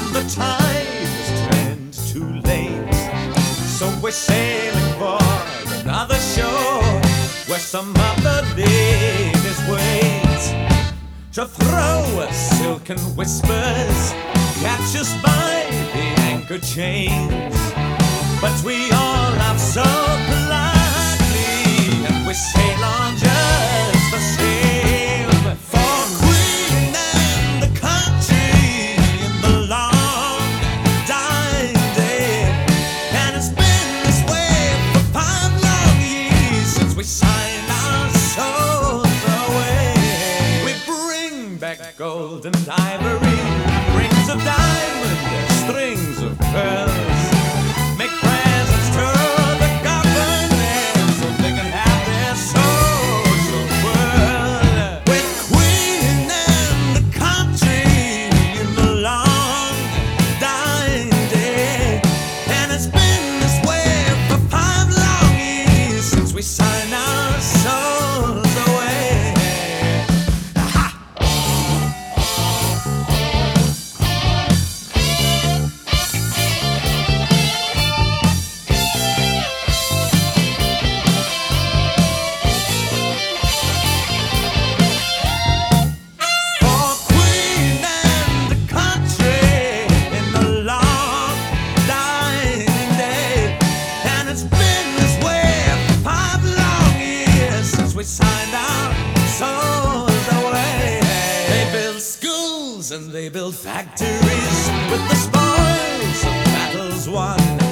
the tide has turned too late, so we're sailing for another shore where some other ladies wait to throw us silken whispers, catch us by the anchor chains. But we all laugh so politely, and we sail on just the same. For Queen and the country in the long dying day, and it's been this way for 5 long years since we signed our souls away. We bring back gold and ivory, rings of diamond, strings of pearls. Make presents to the government so they can have their social world. With Queen and the country in the long dying day, and it's been this way for 5 long years since we signed our souls away. We signed our souls away. They build schools and they build factories with the spoils of battles won.